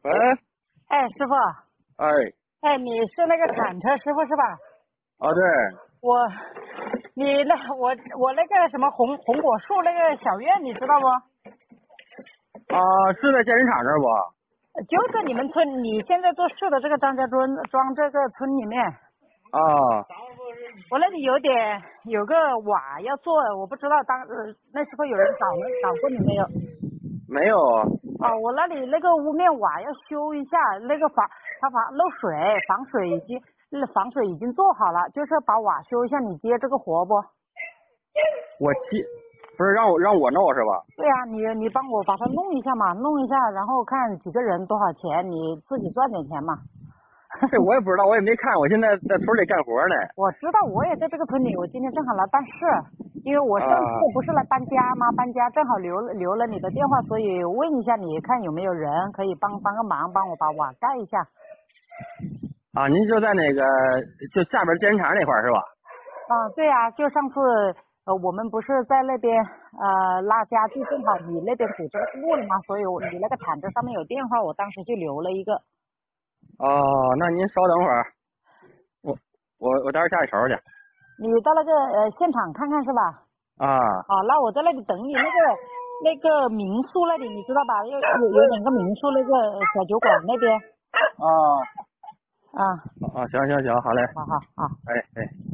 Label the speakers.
Speaker 1: 喂，
Speaker 2: 哎，师傅，
Speaker 1: 哎，
Speaker 2: 哎，你是那个铲车师傅是吧？
Speaker 1: 啊对，
Speaker 2: 我，我那个什么红果树那个小院，你知道不？
Speaker 1: 是在健身场这儿不？
Speaker 2: 就在你们村，你现在做事的这个张家庄这个村里面，
Speaker 1: 啊，
Speaker 2: 我那里有个瓦要做，我不知道那时候有人找过你没有？
Speaker 1: 没有啊。
Speaker 2: 哦，我那里那个屋面瓦要修一下，那个它漏水，防水已经做好了，就是把瓦修一下，你接这个活不？
Speaker 1: 我接，不是让我弄是吧？
Speaker 2: 对啊，你帮我把它弄一下嘛，弄一下，然后看几个人多少钱，你自己赚点钱嘛。
Speaker 1: 这我也不知道，我也没看，我现在在村里干活呢。
Speaker 2: 我知道，我也在这个村里，我今天正好来办事，因为我上次
Speaker 1: 啊
Speaker 2: 不是来搬家吗？搬家正好留了你的电话，所以问一下你看有没有人可以帮个忙，帮我把瓦盖一下。
Speaker 1: 您就在那个就下边健身场那块儿是吧？
Speaker 2: 啊，对啊，就上次我们不是在那边拉家具，正好你那边堵这个路了吗？所以你那个毯子上面有电话，我当时就留了一个。
Speaker 1: 哦，那您稍等会儿，我待会儿下去瞅瞅去。
Speaker 2: 你到那个现场看看是吧？
Speaker 1: 啊，
Speaker 2: 好，那我在那里等你。那个民宿那里你知道吧？有两个民宿那个小酒馆那边。
Speaker 1: 啊，
Speaker 2: 啊，
Speaker 1: 行，好嘞，
Speaker 2: 好好好。
Speaker 1: 哎。